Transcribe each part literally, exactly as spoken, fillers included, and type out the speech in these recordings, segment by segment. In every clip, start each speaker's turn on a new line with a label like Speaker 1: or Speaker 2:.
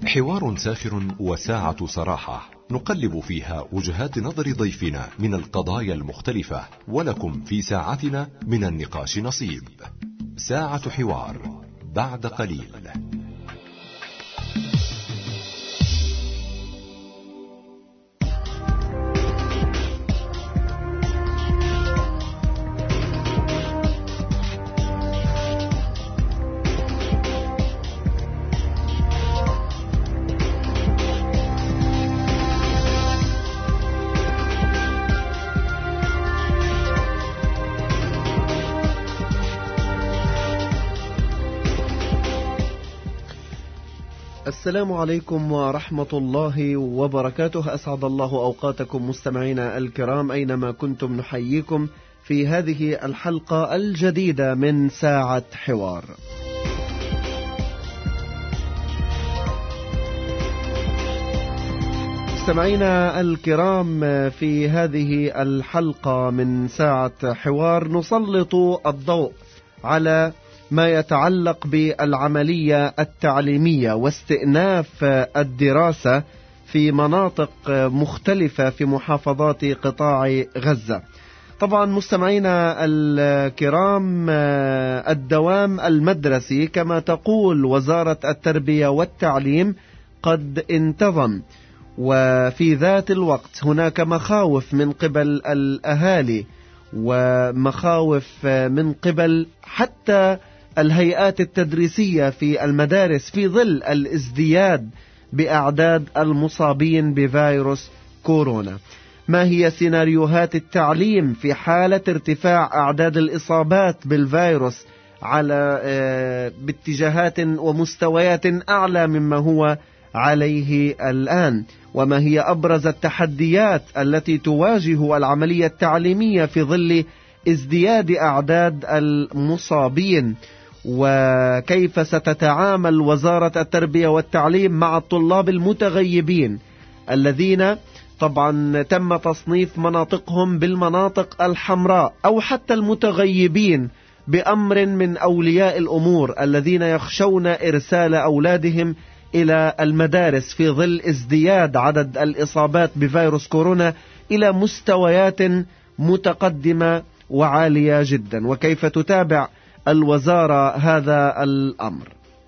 Speaker 1: حوار ساخر وساعة صراحة نقلب فيها وجهات نظر ضيفنا من القضايا المختلفة، ولكم في ساعتنا من النقاش نصيب. ساعة حوار بعد قليل.
Speaker 2: السلام عليكم ورحمة الله وبركاته. أسعد الله أوقاتكم مستمعينا الكرام أينما كنتم، نحييكم في هذه الحلقة الجديدة من ساعة حوار. مستمعينا الكرام، في هذه الحلقة من ساعة حوار نسلط الضوء على ما يتعلق بالعملية التعليمية واستئناف الدراسة في مناطق مختلفة في محافظات قطاع غزة. طبعا مستمعينا الكرام، الدوام المدرسي كما تقول وزارة التربية والتعليم قد انتظم، وفي ذات الوقت هناك مخاوف من قبل الأهالي ومخاوف من قبل حتى الهيئات التدريسية في المدارس في ظل الازدياد بأعداد المصابين بفيروس كورونا. ما هي سيناريوهات التعليم في حالة ارتفاع أعداد الإصابات بالفيروس على باتجاهات ومستويات أعلى مما هو عليه الآن؟ وما هي أبرز التحديات التي تواجه العملية التعليمية في ظل ازدياد أعداد المصابين؟ وكيف ستتعامل وزارة التربية والتعليم مع الطلاب المتغيبين الذين طبعا تم تصنيف مناطقهم بالمناطق الحمراء، أو حتى المتغيبين بأمر من أولياء الأمور الذين يخشون إرسال أولادهم إلى المدارس في ظل ازدياد عدد الإصابات بفيروس كورونا إلى مستويات متقدمة وعالية جدا؟ وكيف تتابع الوزارة هذا الأمر؟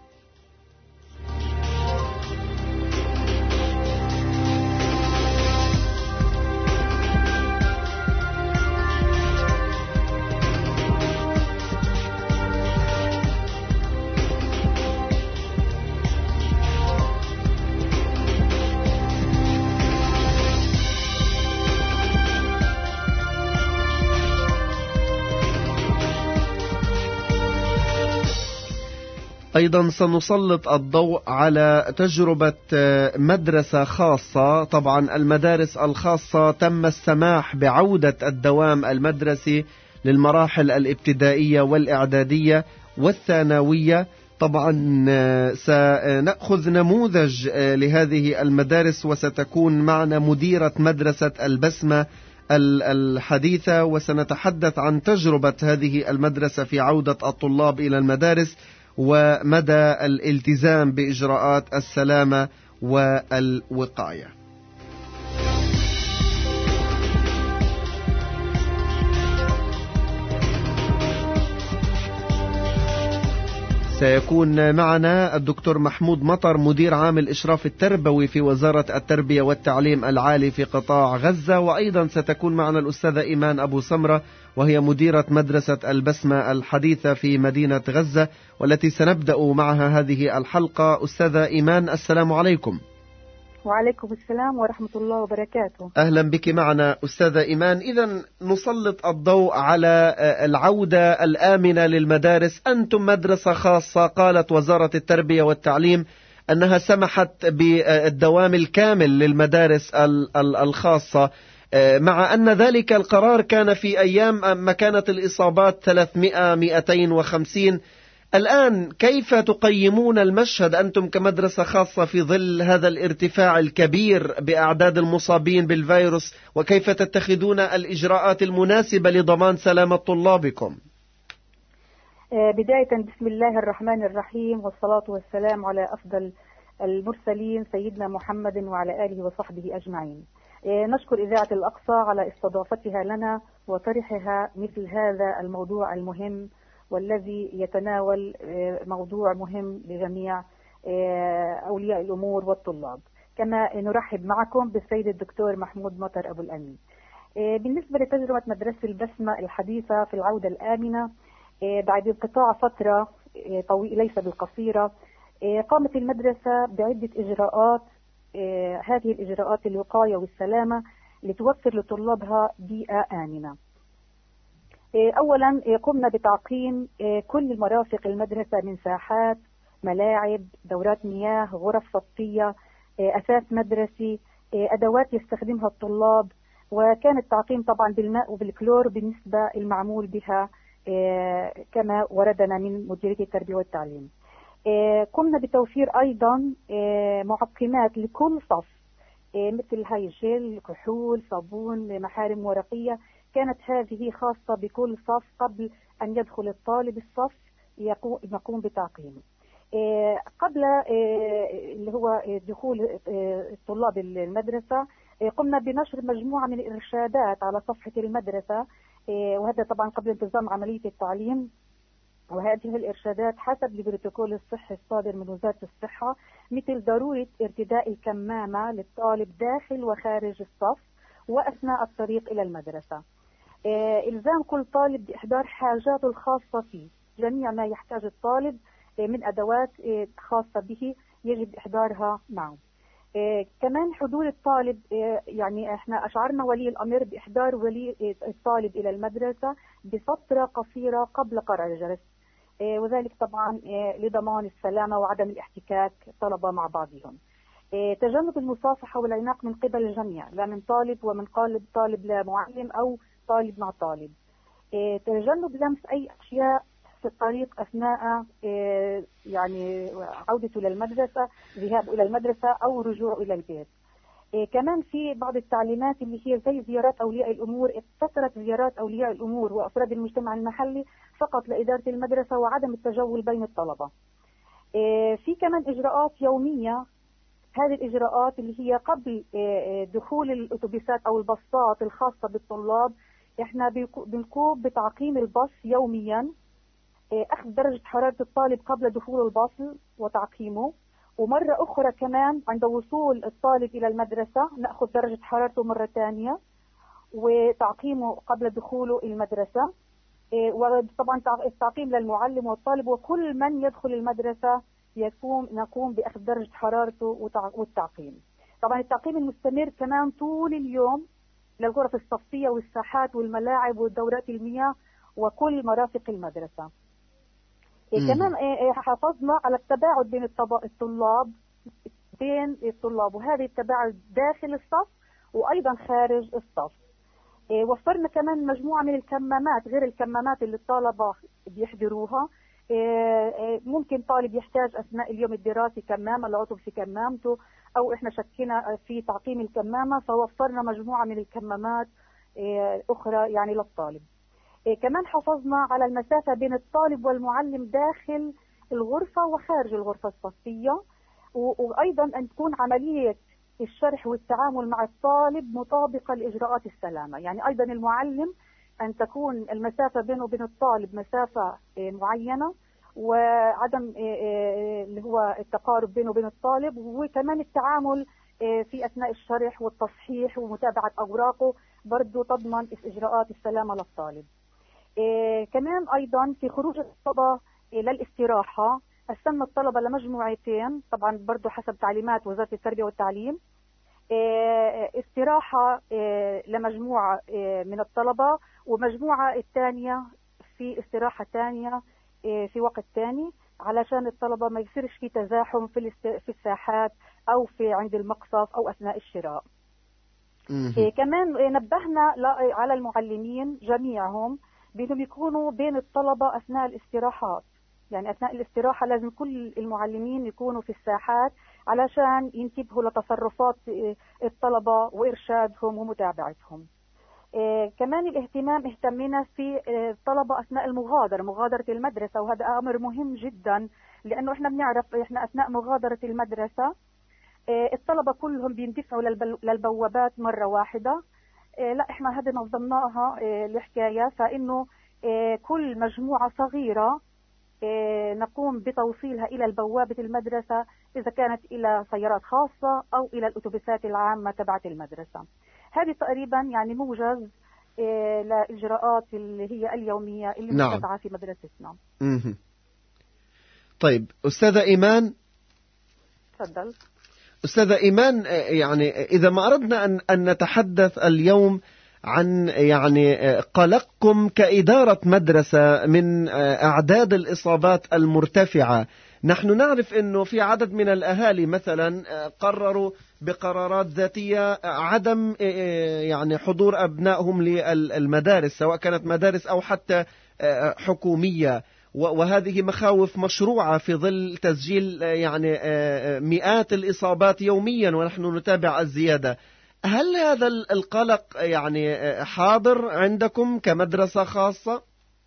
Speaker 2: أيضا سنسلط الضوء على تجربة مدرسة خاصة. طبعا المدارس الخاصة تم السماح بعودة الدوام المدرسي للمراحل الابتدائية والإعدادية والثانوية. طبعا سنأخذ نموذج لهذه المدارس، وستكون معنا مديرة مدرسة البسمة الحديثة، وسنتحدث عن تجربة هذه المدرسة في عودة الطلاب إلى المدارس ومدى الالتزام بإجراءات السلامة والوقاية. سيكون معنا الدكتور محمود مطر، مدير عام الإشراف التربوي في وزارة التربية والتعليم العالي في قطاع غزة، وأيضا ستكون معنا الأستاذة إيمان أبو سمرة، وهي مديرة مدرسة البسمة الحديثة في مدينة غزة، والتي سنبدأ معها هذه الحلقة. أستاذة إيمان، السلام عليكم.
Speaker 3: وعليكم السلام ورحمة الله وبركاته.
Speaker 2: أهلا بك معنا أستاذة إيمان. إذن نسلط الضوء على العودة الآمنة للمدارس. أنتم مدرسة خاصة، قالت وزارة التربية والتعليم أنها سمحت بالدوام الكامل للمدارس الخاصة، مع أن ذلك القرار كان في أيام ما كانت الإصابات ثلاثمائة مئتين وخمسين. الآن كيف تقيمون المشهد أنتم كمدرسة خاصة في ظل هذا الارتفاع الكبير بأعداد المصابين بالفيروس، وكيف تتخذون الإجراءات المناسبة لضمان سلامة طلابكم؟
Speaker 3: بداية بسم الله الرحمن الرحيم، والصلاة والسلام على أفضل المرسلين سيدنا محمد وعلى آله وصحبه أجمعين. نشكر إذاعة الأقصى على استضافتها لنا وطرحها مثل هذا الموضوع المهم والذي يتناول موضوع مهم لجميع أولياء الأمور والطلاب. كما نرحب معكم بالسيد الدكتور محمود مطر أبو الأمين. بالنسبة لتجربة مدرسة البسمة الحديثة في العودة الآمنة بعد انقطاع فترة طويلة ليس بالقصيرة، قامت المدرسة بعدة إجراءات. هذه الإجراءات الوقاية والسلامة لتوفر لطلابها بيئة آمنة. أولا قمنا بتعقيم كل المرافق المدرسة من ساحات، ملاعب، دورات مياه، غرف صفية، أثاث مدرسي، أدوات يستخدمها الطلاب، وكان التعقيم طبعا بالماء وبالكلور بالنسبة المعمول بها كما وردنا من مديرية التربية والتعليم. قمنا بتوفير أيضا معقمات لكل صف مثل هاي جل، كحول، صابون، محارم ورقية. كانت هذه خاصة بكل صف قبل أن يدخل الطالب الصف يقوم بتعقيمه. قبل اللي هو دخول طلاب المدرسة قمنا بنشر مجموعة من الإرشادات على صفحة المدرسة، وهذا طبعا قبل انتظام عملية التعليم. وهذه الإرشادات حسب البروتوكول الصحي الصادر من وزارة الصحة، مثل ضرورة ارتداء الكمامة للطالب داخل وخارج الصف وأثناء الطريق إلى المدرسة. إلزام كل طالب بإحضار حاجاته الخاصة فيه، جميع ما يحتاج الطالب من أدوات خاصة به يجب إحضارها معه. كمان حضور الطالب، يعني احنا أشعرنا ولي الأمر بإحضار ولي الطالب إلى المدرسة بفترة قصيرة قبل قرع الجرس، وذلك طبعا لضمان السلامة وعدم الاحتكاك الطلبة مع بعضهم. تجنب المصافحة والعناق من قبل الجميع، لا من طالب ومن قالب طالب لمعلم أو طالب مع طالب. تجنب لمس أي أشياء في الطريق أثناء يعني عودته إلى المدرسة، ذهاب إلى المدرسة أو رجوع إلى البيت. كمان في بعض التعليمات اللي هي زي زيارات أولياء الأمور، اقتصرت زيارات أولياء الأمور وأفراد المجتمع المحلي فقط لإدارة المدرسة وعدم التجول بين الطلبة. في كمان إجراءات يومية، هذه الإجراءات اللي هي قبل دخول الأتوبيسات أو الباصات الخاصة بالطلاب، احنا بنقوم بتعقيم الباص يوميا، أخذ درجة حرارة الطالب قبل دخول الباص وتعقيمه، ومرة أخرى كمان عند وصول الطالب إلى المدرسة نأخذ درجة حرارته مرة ثانية وتعقيمه قبل دخوله المدرسة. وطبعا التعقيم للمعلم والطالب وكل من يدخل المدرسة يقوم نقوم بأخذ درجة حرارته والتعقيم. طبعا التعقيم المستمر كمان طول اليوم للغرف الصفية والساحات والملاعب ودورات المياه وكل مرافق المدرسة. كمان حافظنا على التباعد بين الطلاب بين الطلاب وهذه التباعد داخل الصف وأيضا خارج الصف. وفرنا كمان مجموعة من الكمامات غير الكمامات اللي الطلبة بيحضروها. ممكن طالب يحتاج أثناء اليوم الدراسي كمامة لعطب في كمامته، أو إحنا شكينا في تعقيم الكمامة فوفرنا مجموعة من الكمامات أخرى يعني للطالب. كمان حافظنا على المسافة بين الطالب والمعلم داخل الغرفة وخارج الغرفة الصفية، وأيضا أن تكون عملية الشرح والتعامل مع الطالب مطابقة لإجراءات السلامة. يعني أيضا المعلم أن تكون المسافة بينه وبين الطالب مسافة معينة، وعدم اللي هو التقارب بينه وبين الطالب، وكمان التعامل في أثناء الشرح والتصحيح ومتابعة أوراقه برضو تضمن إجراءات السلامة للطالب. إيه كمان أيضا في خروج الطلبة إيه للاستراحة قسمنا الطلبة لمجموعتين، طبعا برضو حسب تعليمات وزارة التربية والتعليم. إيه استراحة إيه لمجموعة إيه من الطلبة، ومجموعة الثانية في استراحة ثانية إيه في وقت ثاني، علشان الطلبة ما يصيرش في تزاحم في في الساحات أو في عند المقصف أو أثناء الشراء. إيه كمان إيه نبهنا على المعلمين جميعهم بأنهم يكونوا بين الطلبة أثناء الاستراحات. يعني أثناء الاستراحة لازم كل المعلمين يكونوا في الساحات علشان ينتبهوا لتصرفات الطلبة وإرشادهم ومتابعتهم. كمان الاهتمام اهتمينا في الطلبة أثناء المغادرة مغادرة المدرسة، وهذا أمر مهم جدا، لأنه إحنا بنعرف إحنا أثناء مغادرة المدرسة الطلبة كلهم بيندفعوا للبوابات مرة واحدة. لا إحنا هذه نظمناها الحكاية، فإنه كل مجموعة صغيرة نقوم بتوصيلها إلى البوابة المدرسة، إذا كانت إلى سيارات خاصة أو إلى الأتوبيسات العامة تبعت المدرسة. هذه تقريبا يعني موجز لإجراءات اللي هي اليومية اللي
Speaker 2: نعم.
Speaker 3: متبعة في مدرستنا.
Speaker 2: مه. طيب أستاذة إيمان،
Speaker 3: تفضل.
Speaker 2: أستاذة إيمان، يعني إذا ما أردنا أن, أن نتحدث اليوم عن يعني قلقكم كإدارة مدرسة من أعداد الإصابات المرتفعة، نحن نعرف أنه في عدد من الأهالي مثلا قرروا بقرارات ذاتية عدم يعني حضور أبنائهم للمدارس، سواء كانت مدارس أو حتى حكومية، وهذه مخاوف مشروعة في ظل تسجيل يعني مئات الإصابات يوميا ونحن نتابع الزيادة. هل هذا القلق يعني حاضر عندكم كمدرسة خاصة؟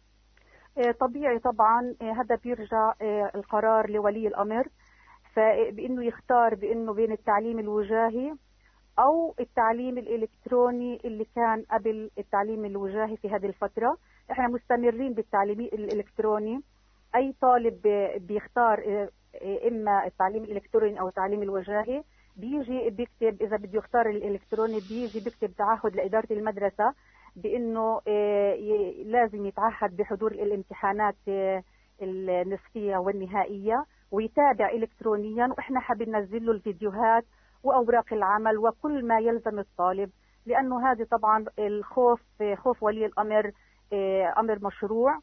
Speaker 3: طبيعي طبعا، هذا بيرجع القرار لولي الأمر، فبإنه يختار بإنه بين التعليم الوجاهي أو التعليم الإلكتروني اللي كان قبل التعليم الوجاهي في هذه الفترة. احنا مستمرين بالتعليم الإلكتروني، أي طالب بيختار إما التعليم الإلكتروني أو التعليم الوجاهي بيجي بيكتب، إذا بده يختار الإلكتروني بيجي بيكتب تعهد لإدارة المدرسة بأنه لازم يتعهد بحضور الامتحانات النصفية والنهائية ويتابع إلكترونيا، وإحنا حابين ننزل له الفيديوهات وأوراق العمل وكل ما يلزم الطالب، لأنه هذه طبعا الخوف خوف ولي الأمر أمر مشروع،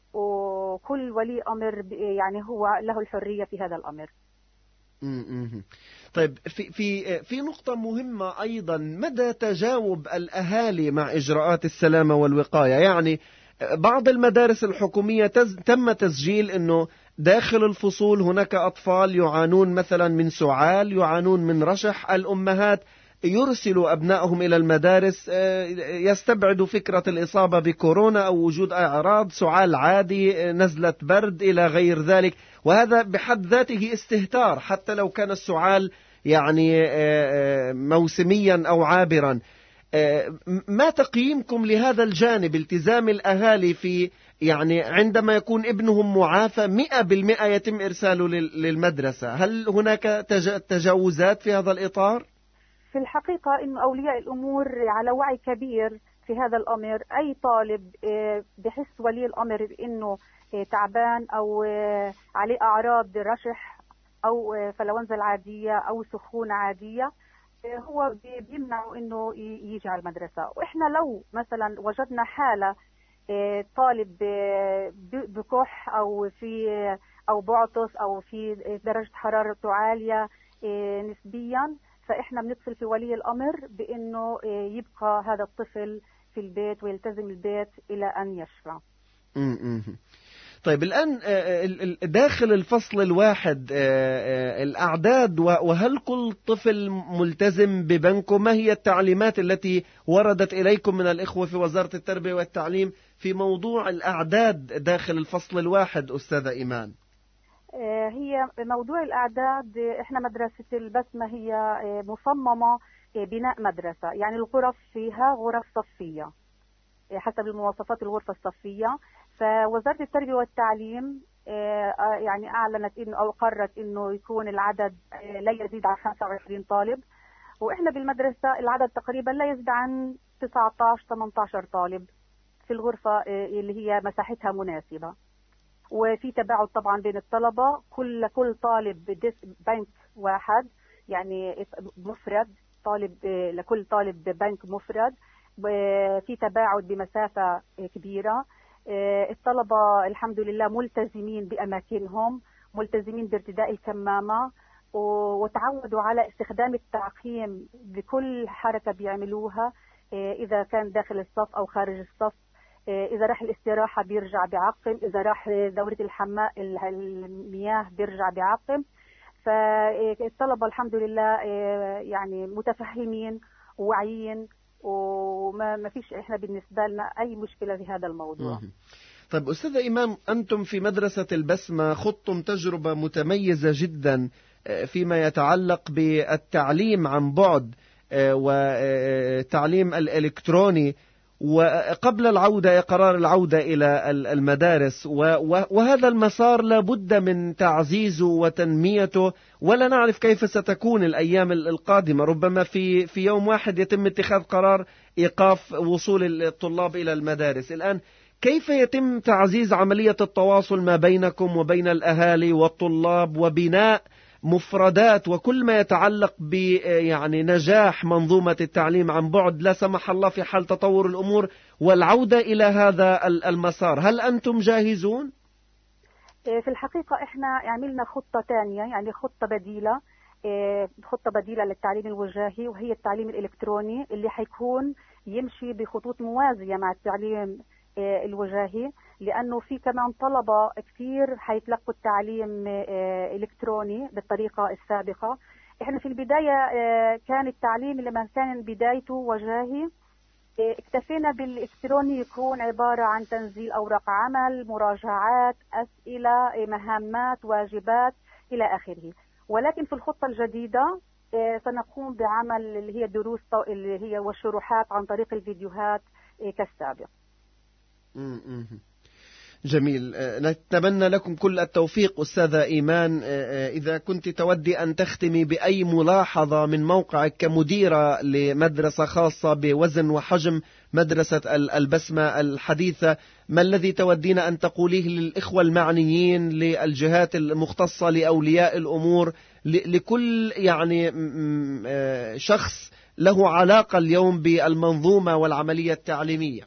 Speaker 3: وكل ولي أمر يعني هو له الحرية في هذا الأمر.
Speaker 2: طيب في في في نقطة مهمة أيضا، مدى تجاوب الأهالي مع إجراءات السلامة والوقاية؟ يعني بعض المدارس الحكومية تز تم تسجيل أنه داخل الفصول هناك أطفال يعانون مثلا من سعال، يعانون من رشح، الأمهات يرسلوا أبنائهم إلى المدارس يستبعدوا فكرة الإصابة بكورونا أو وجود أعراض سعال عادي، نزلة برد إلى غير ذلك، وهذا بحد ذاته استهتار حتى لو كان السعال يعني موسميا أو عابرا. ما تقييمكم لهذا الجانب، التزام الأهالي في يعني عندما يكون ابنهم معافى مئة بالمئة يتم إرساله للمدرسة؟ هل هناك تجاوزات في هذا الإطار؟
Speaker 3: في الحقيقة إنه أولياء الأمور على وعي كبير في هذا الأمر. أي طالب بحس ولي الأمر إنه تعبان أو عليه أعراض رشح أو فلونزا العادية أو سخونة عادية، هو بيمنعه إنه يجي على المدرسة. وإحنا لو مثلا وجدنا حالة طالب بكح أو في أو بعطس أو في درجة حرارته عالية نسبيا، فإحنا بنتصل في ولي الأمر بأنه يبقى هذا الطفل في البيت ويلتزم البيت إلى أن يشفى.
Speaker 2: طيب الآن داخل الفصل الواحد الأعداد، وهل كل طفل ملتزم ببنكه؟ ما هي التعليمات التي وردت إليكم من الإخوة في وزارة التربية والتعليم في موضوع الأعداد داخل الفصل الواحد أستاذة إيمان؟
Speaker 3: هي موضوع الأعداد، إحنا مدرسة البسمة هي مصممة بناء مدرسة، يعني الغرف فيها غرف صفية حسب المواصفات الغرفة الصفية. فوزارة التربية والتعليم يعني أعلنت إنه أو قررت إنه يكون العدد لا يزيد عن خمسة وعشرين طالب، وإحنا بالمدرسة العدد تقريبا لا يزيد عن تسعة عشر ثمانية عشر طالب في الغرفة اللي هي مساحتها مناسبة. وفي تباعد طبعا بين الطلبة، كل كل طالب بنك واحد يعني مفرد، طالب لكل طالب بنك مفرد، في تباعد بمسافة كبيرة. الطلبة الحمد لله ملتزمين بأماكنهم، ملتزمين بارتداء الكمامة، وتعودوا على استخدام التعقيم بكل حركة بيعملوها، إذا كان داخل الصف أو خارج الصف. إذا راح الاستراحة بيرجع بعقم، إذا راح دورة الحمام المياه بيرجع بعقم. فالطلبة الحمد لله يعني متفهمين وواعيين وما ما فيش إحنا بالنسبة لنا أي مشكلة في هذا الموضوع.
Speaker 2: طيب أستاذ إيمان، أنتم في مدرسة البسمة خضتم تجربة متميزة جدا فيما يتعلق بالتعليم عن بعد والتعليم الإلكتروني، وقبل العودة قرار العودة إلى المدارس، وهذا المسار لابد من تعزيزه وتنميته، ولا نعرف كيف ستكون الأيام القادمة. ربما في في يوم واحد يتم اتخاذ قرار إيقاف وصول الطلاب إلى المدارس. الآن كيف يتم تعزيز عملية التواصل ما بينكم وبين الأهالي والطلاب، وبناء مفردات وكل ما يتعلق ب يعني نجاح منظومة التعليم عن بعد لا سمح الله في حال تطور الأمور والعودة إلى هذا المسار؟ هل أنتم جاهزون؟
Speaker 3: في الحقيقة إحنا عملنا خطة تانية، يعني خطة بديلة، خطة بديلة للتعليم الوجاهي، وهي التعليم الإلكتروني اللي حيكون يمشي بخطوط موازية مع التعليم الوجاهي، لأنه في كمان طلبة كثير حيتلقوا التعليم إلكتروني بالطريقة السابقة. إحنا في البداية كان التعليم لما كان بدايته وجاهي اكتفينا بالإلكتروني يكون عبارة عن تنزيل أوراق عمل، مراجعات، أسئلة، مهمات، واجبات إلى آخره. ولكن في الخطة الجديدة سنقوم بعمل اللي هي دروس اللي هي والشروحات عن طريق الفيديوهات كالسابق.
Speaker 2: جميل، نتمنى لكم كل التوفيق أستاذة إيمان. إذا كنت تودي أن تختمي بأي ملاحظة من موقعك كمديرة لمدرسة خاصة بوزن وحجم مدرسة البسمة الحديثة، ما الذي تودين أن تقوليه للإخوة المعنيين، للجهات المختصة، لأولياء الأمور، لكل يعني شخص له علاقة اليوم بالمنظومة والعملية التعليمية؟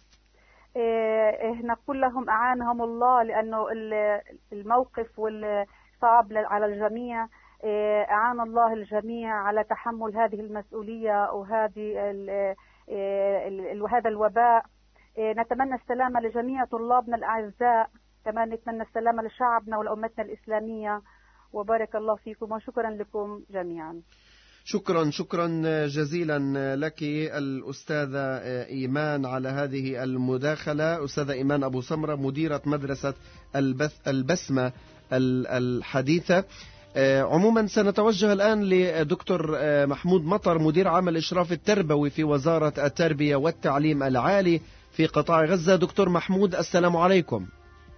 Speaker 3: نقول لهم أعانهم الله، لأنه الموقف والصعب على الجميع. أعان الله الجميع على تحمل هذه المسؤولية وهذه وهذا الوباء. نتمنى السلامة لجميع طلابنا الأعزاء، كمان نتمنى السلامة لشعبنا ولأمتنا الإسلامية. وبارك الله فيكم وشكرا لكم جميعا.
Speaker 2: شكرا شكرا جزيلا لك الأستاذة إيمان على هذه المداخلة. أستاذة إيمان أبو سمرة، مديرة مدرسة البسمة الحديثة. عموما سنتوجه الآن لدكتور محمود مطر، مدير عام الإشراف التربوي في وزارة التربية والتعليم العالي في قطاع غزة. دكتور محمود السلام عليكم.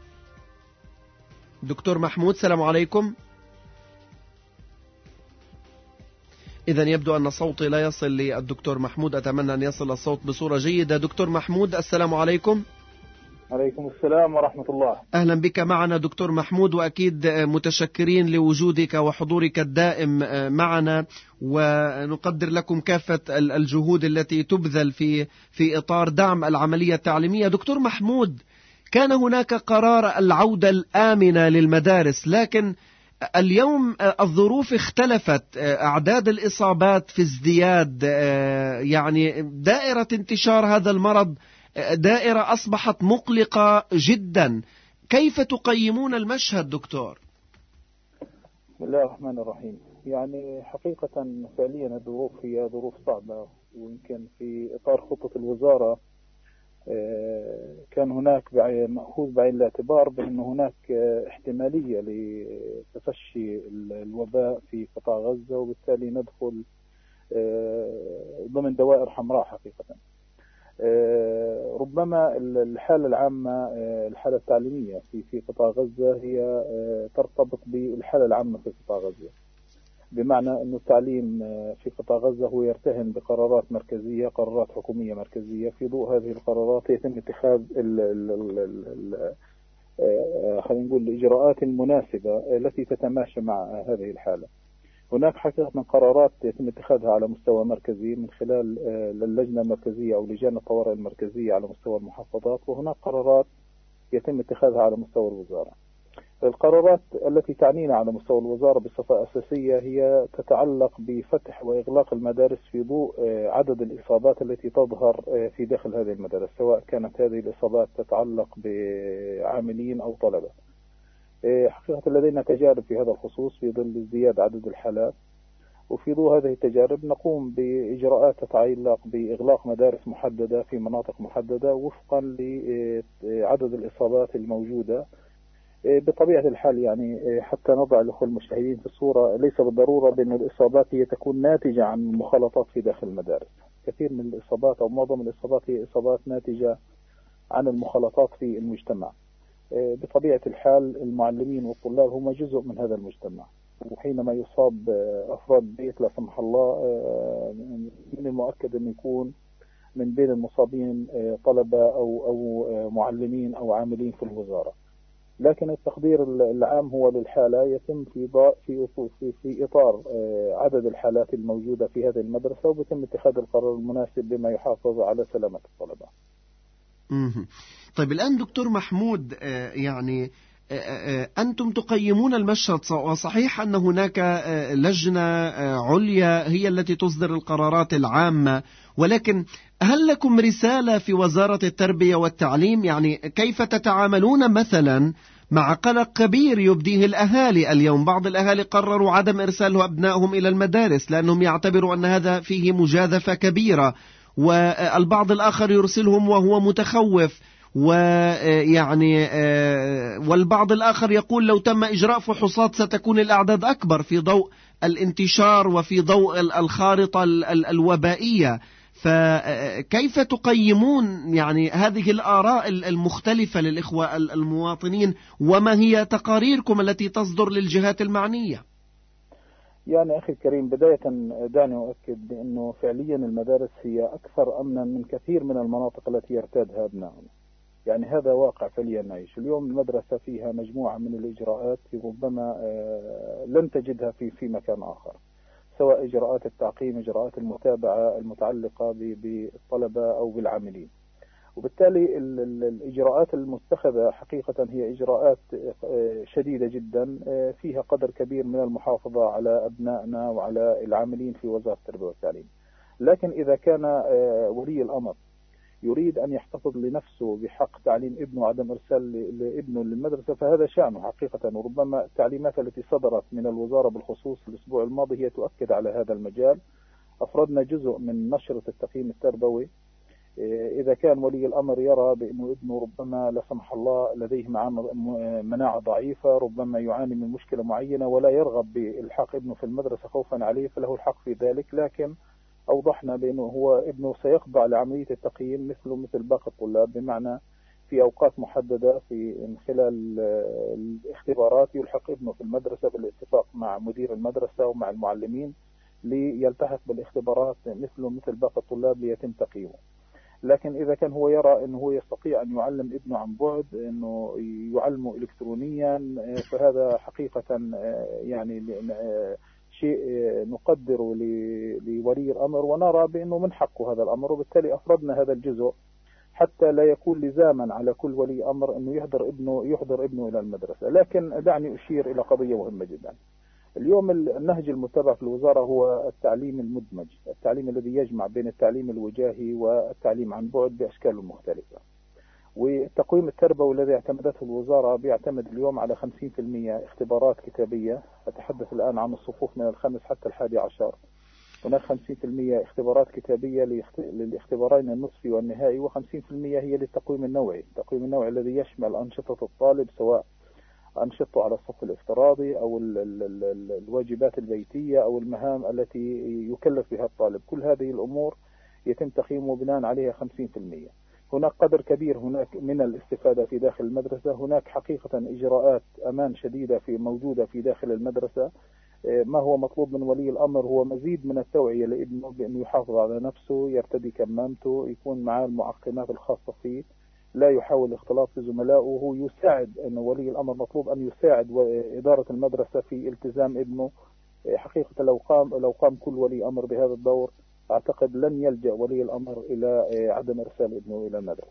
Speaker 2: دكتور محمود السلام عليكم. إذا يبدو أن صوتي لا يصل للدكتور محمود، أتمنى أن يصل الصوت بصورة جيدة. دكتور محمود السلام عليكم.
Speaker 4: عليكم السلام ورحمة الله.
Speaker 2: أهلا بك معنا دكتور محمود، وأكيد متشكرين لوجودك وحضورك الدائم معنا، ونقدر لكم كافة الجهود التي تبذل في في إطار دعم العملية التعليمية. دكتور محمود، كان هناك قرار العودة الآمنة للمدارس، لكن اليوم الظروف اختلفت، أعداد الإصابات في ازدياد، يعني دائرة انتشار هذا المرض دائرة أصبحت مقلقة جدا. كيف تقيمون المشهد دكتور؟
Speaker 4: بسم الله الرحمن الرحيم. يعني حقيقة فعليا الظروف هي ظروف صعبة، ويمكن في إطار خطة الوزارة كان هناك مأخوذ بعين الاعتبار بأن هناك احتمالية لتفشي الوباء في قطاع غزة، وبالتالي ندخل ضمن دوائر حمراء حقيقة. ربما الحالة العامة، الحالة التعليمية في في قطاع غزة هي ترتبط بالحالة العامة في قطاع غزة، بمعنى أن التعليم في قطاع غزة هو يرتهن بقرارات مركزية، قرارات حكومية مركزية. في ضوء هذه القرارات يتم اتخاذ ال ال ال ال خلينا نقول الإجراءات المناسبة التي تتماشى مع هذه الحالة. هناك حقيقة قرارات يتم اتخاذها على مستوى مركزي من خلال اللجنة المركزية أو لجان الطوارئ المركزية على مستوى المحافظات، وهناك قرارات يتم اتخاذها على مستوى الوزارة. القرارات التي تعنينا على مستوى الوزارة بصفة أساسية هي تتعلق بفتح وإغلاق المدارس في ضوء عدد الإصابات التي تظهر في داخل هذه المدارس، سواء كانت هذه الإصابات تتعلق بعاملين أو طلبة. حقيقة لدينا تجارب في هذا الخصوص في ظل ازدياد عدد الحالات، وفي ضوء هذه التجارب نقوم بإجراءات تتعلق بإغلاق مدارس محددة في مناطق محددة وفقا لعدد الإصابات الموجودة. بطبيعة الحال يعني حتى نضع الأخوة المشاهدين في الصورة، ليس بالضرورة بأن الإصابات هي تكون ناتجة عن مخالطات في داخل المدارس. كثير من الإصابات أو معظم الإصابات هي إصابات ناتجة عن المخالطات في المجتمع. بطبيعة الحال المعلمين والطلاب هم جزء من هذا المجتمع، وحينما يصاب أفراد بيت لا سمح الله من المؤكد أن يكون من بين المصابين طلبة أو أو معلمين أو عاملين في الوزارة. لكن التقدير العام هو للحالة يتم في في في في إطار عدد الحالات الموجودة في هذه المدرسة، وبيتم اتخاذ القرار المناسب بما يحافظ على سلامة الطلبة.
Speaker 2: طيب الآن دكتور محمود، يعني أنتم تقيمون المشهد، وصحيح أن هناك لجنة عليا هي التي تصدر القرارات العامة، ولكن هل لكم رسالة في وزارة التربية والتعليم؟ يعني كيف تتعاملون مثلا مع قلق كبير يبديه الأهالي اليوم؟ بعض الأهالي قرروا عدم إرسال أبنائهم إلى المدارس لأنهم يعتبروا أن هذا فيه مجازفة كبيرة، والبعض الآخر يرسلهم وهو متخوف، ويعني والبعض الآخر يقول لو تم إجراء فحوصات ستكون الأعداد أكبر في ضوء الانتشار وفي ضوء الخارطة الوبائية. فكيف تقيمون يعني هذه الآراء المختلفة للإخوة المواطنين، وما هي تقاريركم التي تصدر للجهات المعنية؟
Speaker 4: يعني أخي الكريم، بداية دعني أؤكد بأنه فعليا المدارس هي أكثر أمنا من كثير من المناطق التي يرتادها أبنائنا. يعني هذا واقع فعليا نعيش. اليوم المدرسة فيها مجموعة من الإجراءات ربما لن تجدها في في مكان آخر، سواء إجراءات التعقيم، إجراءات المتابعة المتعلقة بالطلبة أو بالعاملين. وبالتالي الإجراءات المتخذة حقيقة هي إجراءات شديدة جدا فيها قدر كبير من المحافظة على أبنائنا وعلى العاملين في وزارة التربية والتعليم. لكن إذا كان ولي الأمر يريد أن يحتفظ لنفسه بحق تعليم ابنه وعدم إرسال لابنه للمدرسة فهذا شأنه حقيقة. وربما التعليمات التي صدرت من الوزارة بالخصوص الأسبوع الماضي هي تؤكد على هذا المجال. أفردنا جزء من نشرة التقييم التربوي. إذا كان ولي الأمر يرى بأنه ابنه ربما لا سمح الله لديه مناعة ضعيفة، ربما يعاني من مشكلة معينة ولا يرغب بإلحاق ابنه في المدرسة خوفا عليه، فله الحق في ذلك. لكن أوضحنا بأنه هو ابنه سيخضع لعملية التقييم مثله مثل باقي الطلاب، بمعنى في أوقات محددة في من خلال الاختبارات يلحق ابنه في المدرسة بالاتفاق مع مدير المدرسة ومع المعلمين ليلتحق بالاختبارات مثله مثل باقي الطلاب ليتم تقييمه. لكن إذا كان هو يرى أنه هو يستطيع أن يعلم ابنه عن بعد، أنه يعلمه إلكترونيا، فهذا حقيقة يعني شيء نقدره لولي الأمر ونرى بأنه من حقه هذا الأمر. وبالتالي أفردنا هذا الجزء حتى لا يكون لزاما على كل ولي أمر أنه يحضر ابنه يحضر ابنه إلى المدرسة. لكن دعني أشير إلى قضية مهمة جدا. اليوم النهج المتبع في الوزارة هو التعليم المدمج، التعليم الذي يجمع بين التعليم الوجاهي والتعليم عن بعد بأشكاله المختلفة. والتقويم التربوي الذي اعتمدته الوزارة بيعتمد اليوم على خمسين بالمئة اختبارات كتابية. أتحدث الآن عن الصفوف من الخامس حتى الحادي عشر. هناك خمسين بالمئة اختبارات كتابية للاختبارين النصفي والنهائي، وخمسين بالمئة هي للتقويم النوعي. التقويم النوعي الذي يشمل أنشطة الطالب، سواء أنشطه على الصف الافتراضي أو ال ال ال الواجبات البيتية أو المهام التي يكلف بها الطالب. كل هذه الأمور يتم تقييمه بناء عليها خمسين بالمئة. هناك قدر كبير هناك من الاستفادة في داخل المدرسة. هناك حقيقة إجراءات أمان شديدة في موجودة في داخل المدرسة. ما هو مطلوب من ولي الأمر هو مزيد من التوعية لابنه بأنه يحافظ على نفسه، يرتدي كمامته، يكون معه المعقمات الخاصة فيه، لا يحاول الاختلاط بزملائه. وهو يساعد أن ولي الأمر مطلوب أن يساعد إدارة المدرسة في التزام ابنه. حقيقة لو قام لو قام كل ولي أمر بهذا الدور أعتقد لن يلجأ ولي الأمر إلى عدم إرسال ابنه إلى المدرسة.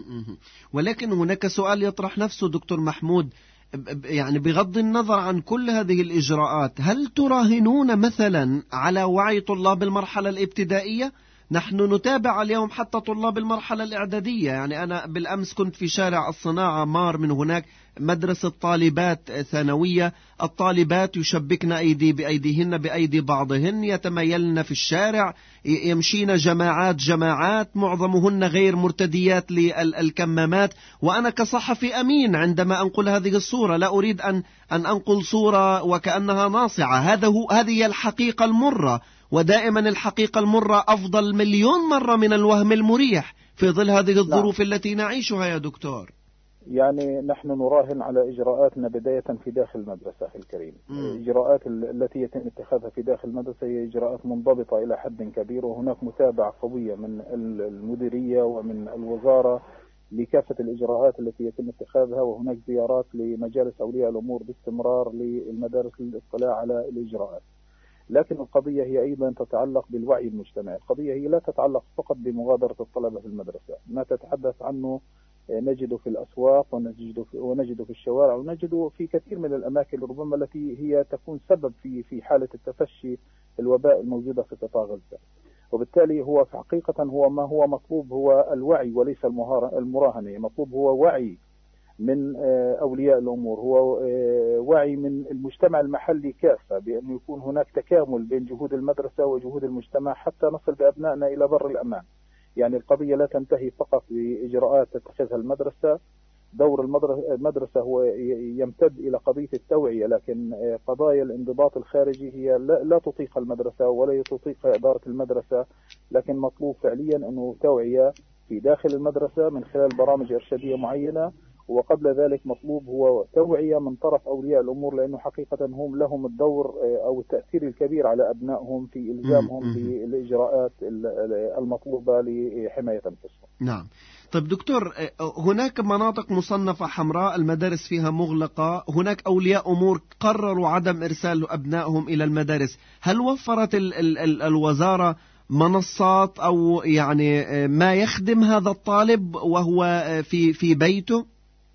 Speaker 2: ولكن هناك سؤال يطرح نفسه دكتور محمود، يعني بغض النظر عن كل هذه الإجراءات، هل تراهنون مثلا على وعي طلاب المرحلة الابتدائية؟ نحن نتابع اليوم حتى طلاب المرحلة الإعدادية. يعني أنا بالأمس كنت في شارع الصناعة مار من هناك مدرسة طالبات ثانوية، الطالبات يشبكن أيدي بأيديهن بأيدي بعضهن، يتميلن في الشارع، يمشين جماعات جماعات، معظمهن غير مرتديات للكمامات. وأنا كصحفي أمين عندما أنقل هذه الصورة، لا أريد أن أن أنقل صورة وكأنها ناصعة. هذا هو هذه الحقيقة المرة، ودائما الحقيقة المرة أفضل مليون مرة من الوهم المريح في ظل هذه الظروف لا. التي نعيشها يا دكتور.
Speaker 4: يعني نحن نراهن على إجراءاتنا بداية في داخل المدرسة الكريم. الإجراءات التي يتم اتخاذها في داخل المدرسة هي إجراءات منضبطة إلى حد كبير، وهناك متابعة قوية من المديرية ومن الوزارة لكافة الإجراءات التي يتم اتخاذها، وهناك زيارات لمجالس أولياء الأمور باستمرار للمدارس للاطلاع على الإجراءات. لكن القضية هي أيضا تتعلق بالوعي المجتمعي. القضية هي لا تتعلق فقط بمغادرة الطلبة في المدرسة، ما تتحدث عنه نجده في الأسواق ونجده في, ونجده في الشوارع ونجده في كثير من الأماكن ربما التي هي تكون سبب في في حالة التفشي الوباء الموجودة في قطاع غزة. وبالتالي هو في حقيقة هو ما هو مطلوب هو الوعي وليس المراهنة. مطلوب هو وعي من أولياء الأمور، هو وعي من المجتمع المحلي كافة بأن يكون هناك تكامل بين جهود المدرسة وجهود المجتمع حتى نصل بأبنائنا إلى بر الأمان. يعني القضية لا تنتهي فقط بإجراءات تتخذها المدرسة. دور المدرسة هو يمتد إلى قضية التوعية، لكن قضايا الانضباط الخارجي هي لا تطيق المدرسة ولا تطيق إدارة المدرسة، لكن مطلوب فعليا أنه توعية في داخل المدرسة من خلال برامج إرشادية معينة، وقبل ذلك مطلوب هو توعية من طرف أولياء الأمور، لأنه حقيقة هم لهم الدور أو التأثير الكبير على أبنائهم في إلزامهم بالإجراءات المطلوبة لحماية أنفسهم.
Speaker 2: نعم. طيب دكتور، هناك مناطق مصنفة حمراء المدارس فيها مغلقة، هناك أولياء أمور قرروا عدم إرسال أبنائهم إلى المدارس. هل وفرت ال ال ال الوزارة منصات أو يعني ما يخدم هذا الطالب وهو في في بيته؟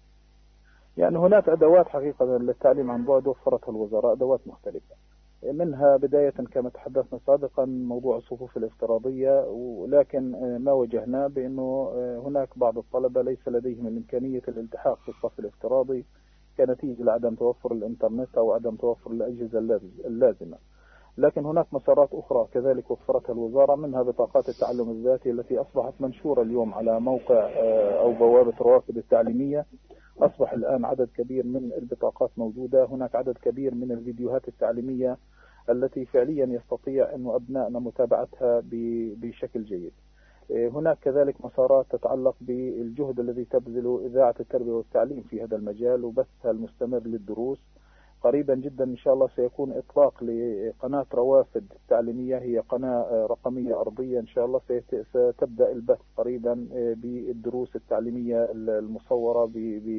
Speaker 4: يعني هناك أدوات حقيقة للتعليم عن بعد وفرتها الوزارة، أدوات مختلفة، منها بداية كما تحدثنا سابقا موضوع الصفوف الافتراضية، ولكن ما وجهنا بأنه هناك بعض الطلبة ليس لديهم الإمكانية الالتحاق في الصف الافتراضي كنتيجة لعدم توفر الإنترنت أو عدم توفر الأجهزة اللازمة. لكن هناك مسارات أخرى كذلك وفرتها الوزارة، منها بطاقات التعلم الذاتي التي أصبحت منشورة اليوم على موقع أو بوابة روافد التعليمية. أصبح الآن عدد كبير من البطاقات موجودة، هناك عدد كبير من الفيديوهات التعليمية التي فعليا يستطيع أن أبنائنا متابعتها بشكل جيد. هناك كذلك مسارات تتعلق بالجهد الذي تبذله إذاعة التربية والتعليم في هذا المجال وبثها المستمر للدروس. قريبا جدا إن شاء الله سيكون إطلاق لقناة روافد التعليمية، هي قناة رقمية أرضية إن شاء الله ستبدأ البث قريبا بالدروس التعليمية المصورة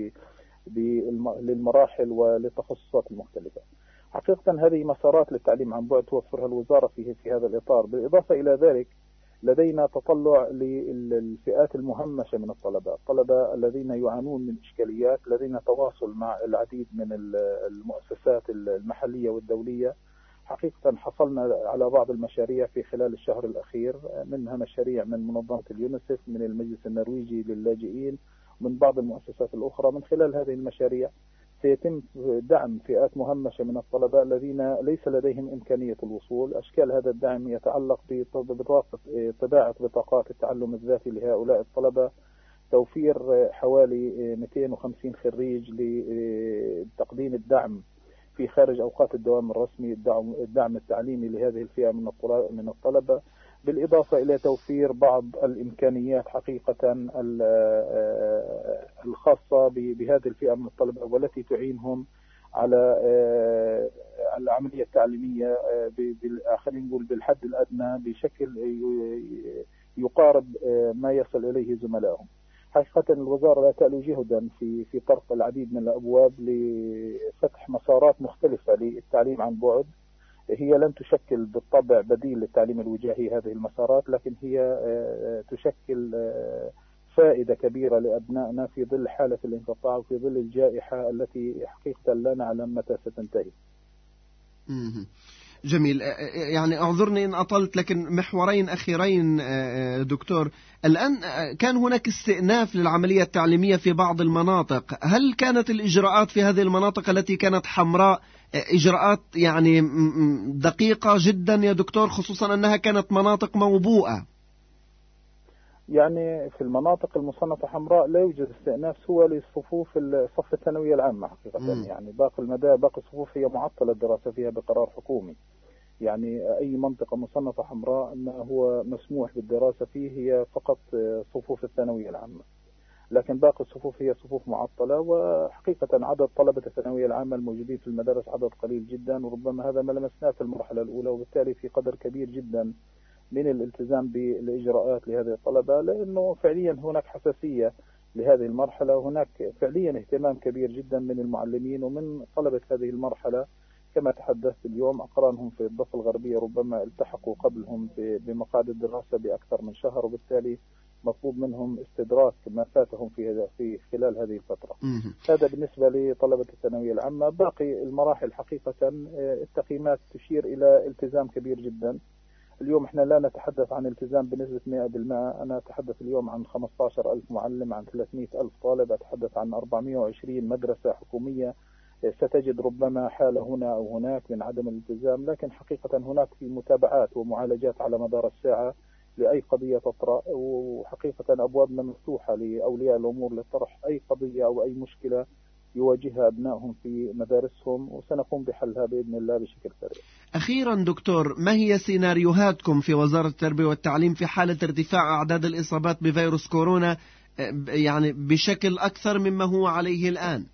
Speaker 4: للمراحل وللتخصصات المختلفة. حقيقة هذه مسارات للتعليم عن بعد توفرها الوزارة في في هذا الإطار. بالإضافة إلى ذلك لدينا تطلع للفئات المهمشة من الطلبة، الطلبة الذين يعانون من إشكاليات. لدينا تواصل مع العديد من المؤسسات المحلية والدولية. حقيقة حصلنا على بعض المشاريع في خلال الشهر الأخير، منها مشاريع من منظمة اليونيسف، من المجلس النرويجي للاجئين، من بعض المؤسسات الأخرى. من خلال هذه المشاريع سيتم دعم فئات مهمشة من الطلبة الذين ليس لديهم إمكانية الوصول. أشكال هذا الدعم يتعلق بطباعة بطاقات التعلم الذاتي لهؤلاء الطلبة، توفير حوالي مئتين وخمسين خريج لتقديم الدعم في خارج أوقات الدوام الرسمي، الدعم التعليمي لهذه الفئة من الطلبة، بالإضافة إلى توفير بعض الإمكانيات حقيقة الخاصة بهذه الفئة من الطلبة والتي تعينهم على العملية التعليمية خلينا نقول بالحد الأدنى بشكل يقارب ما يصل إليه زملائهم. حقيقة الوزارة لا تألو جهدا في في طرق العديد من الأبواب لفتح مسارات مختلفة للتعليم عن بعد. هي لن تشكل بالطبع بديل للتعليم الوجاهي هذه المسارات، لكن هي تشكل فائدة كبيرة لأبنائنا في ظل حالة الانقطاع وفي ظل الجائحة التي حقيقة لا نعلم متى ستنتهي.
Speaker 2: جميل. يعني اعذرني إن أطلت، لكن محورين أخيرين دكتور. الآن كان هناك استئناف للعملية التعليمية في بعض المناطق، هل كانت الإجراءات في هذه المناطق التي كانت حمراء إجراءات يعني دقيقة جدا يا دكتور، خصوصا أنها كانت مناطق موبوءة؟
Speaker 4: يعني في المناطق المصنفة حمراء لا يوجد استئناف سوى لصفوف الصف الثانوية العامة حقيقة. م. يعني باقي المدارس باقي الصفوف هي معطلة الدراسة فيها بقرار حكومي. يعني أي منطقة مصنفة حمراء ما هو مسموح بالدراسة فيه هي فقط صفوف الثانوية العامة، لكن باقي الصفوف هي صفوف معطلة. وحقيقة عدد طلبة الثانوية العامة الموجودين في المدارس عدد قليل جدا، وربما هذا ما لمسناه في المرحلة الأولى، وبالتالي في قدر كبير جدا من الالتزام بالإجراءات لهذه الطلبة، لأنه فعليا هناك حساسية لهذه المرحلة، وهناك فعليا اهتمام كبير جدا من المعلمين ومن طلبة هذه المرحلة. كما تحدثت اليوم أقرانهم في الضفة الغربية ربما التحقوا قبلهم بمقاعد الدراسة بأكثر من شهر، وبالتالي مطلوب منهم استدراك ما فاتهم في في خلال هذه الفترة. هذا بالنسبة لطلبة الثانوية العامة. باقي المراحل حقيقة التقييمات تشير إلى التزام كبير جدا. اليوم احنا لا نتحدث عن التزام بنسبة مئة بالمئة، أنا أتحدث اليوم عن خمسة عشر ألف معلم، عن ثلاثمئة ألف طالب، أتحدث عن أربعمئة وعشرين مدرسة حكومية. ستجد ربما حالة هنا أو هناك من عدم الالتزام، لكن حقيقة هناك في متابعات ومعالجات على مدار الساعة لأي قضية تطرأ، وحقيقة أبوابنا مفتوحة لأولياء الأمور لطرح أي قضية أو أي مشكلة يواجهها أبنائهم في مدارسهم، وسنقوم بحلها بإذن الله بشكل سريع.
Speaker 2: أخيرا دكتور، ما هي سيناريوهاتكم في وزارة التربية والتعليم في حالة ارتفاع أعداد الإصابات بفيروس كورونا يعني بشكل أكثر مما هو عليه الآن؟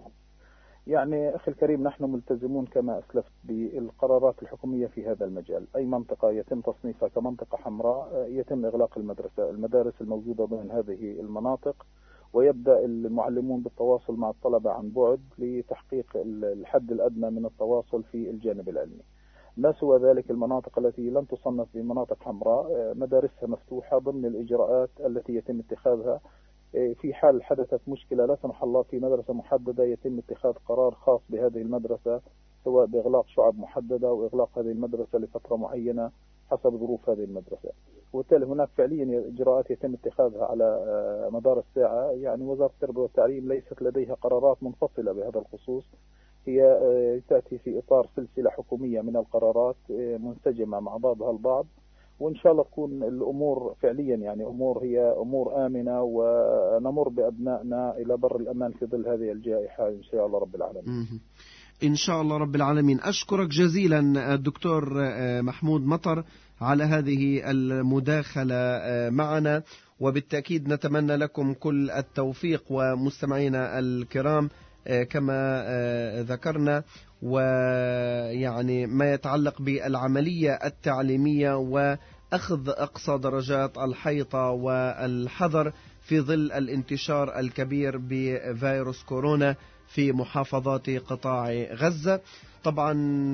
Speaker 4: يعني أخي الكريم، نحن ملتزمون كما أسلفت بالقرارات الحكومية في هذا المجال. أي منطقة يتم تصنيفها كمنطقة حمراء يتم إغلاق المدرسة المدارس الموجودة ضمن هذه المناطق، ويبدأ المعلمون بالتواصل مع الطلبة عن بعد لتحقيق الحد الأدنى من التواصل في الجانب العلمي. ما سوى ذلك المناطق التي لم تصنف بمناطق حمراء مدارسها مفتوحة ضمن الإجراءات التي يتم اتخاذها. في حال حدثت مشكلة لا سمح الله في مدرسة محددة يتم اتخاذ قرار خاص بهذه المدرسة، سواء بإغلاق شعب محددة أو إغلاق هذه المدرسة لفترة معينة حسب ظروف هذه المدرسة. وبالتالي هناك فعليا إجراءات يتم اتخاذها على مدار الساعة. يعني وزارة التربية والتعليم ليست لديها قرارات منفصلة بهذا الخصوص، هي تأتي في إطار سلسلة حكومية من القرارات منسجمة مع بعضها البعض، وإن شاء الله تكون الأمور فعليا يعني أمور هي أمور آمنة، ونمر بأبنائنا إلى بر الأمان في ظل هذه الجائحة إن شاء الله رب العالمين.
Speaker 2: إن شاء الله رب العالمين. أشكرك جزيلا الدكتور محمود مطر على هذه المداخلة معنا، وبالتأكيد نتمنى لكم كل التوفيق ومستمعينا الكرام كما ذكرنا، ويعني ما يتعلق بالعملية التعليمية وأخذ أقصى درجات الحيطة والحذر في ظل الانتشار الكبير بفيروس كورونا في محافظات قطاع غزة. طبعا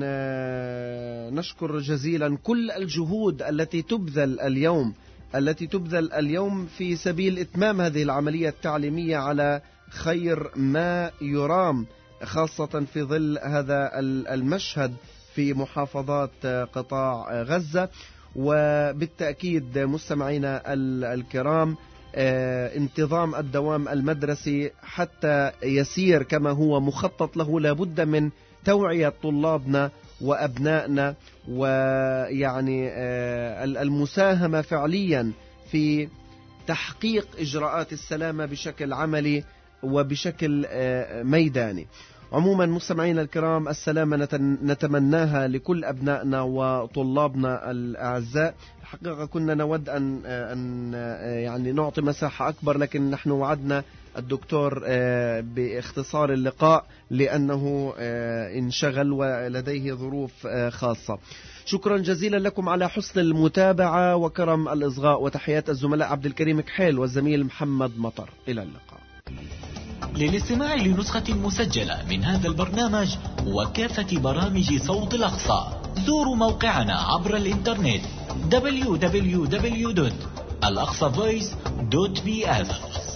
Speaker 2: نشكر جزيلا كل الجهود التي تبذل اليوم التي تبذل اليوم في سبيل إتمام هذه العملية التعليمية على خير ما يرام، خاصة في ظل هذا المشهد في محافظات قطاع غزة. وبالتأكيد مستمعينا الكرام، انتظام الدوام المدرسي حتى يسير كما هو مخطط له لابد من توعية طلابنا وأبنائنا، ويعني المساهمة فعليا في تحقيق إجراءات السلامة بشكل عملي وبشكل ميداني. عموما مستمعينا الكرام، السلامة نتمناها لكل أبنائنا وطلابنا الأعزاء. حقيقة كنا نود أن أن يعني نعطي مساحة أكبر، لكن نحن وعدنا الدكتور باختصار اللقاء لأنه انشغل ولديه ظروف خاصة. شكرا جزيلا لكم على حسن المتابعة وكرم الإصغاء، وتحيات الزملاء عبد الكريم كحيل والزميل محمد مطر. إلى اللقاء.
Speaker 5: للاستماع لنسخة مسجلة من هذا البرنامج وكافة برامج صوت الأقصى زوروا موقعنا عبر الإنترنت دبليو دبليو دبليو دوت الأقصى فويس دوت بي إف.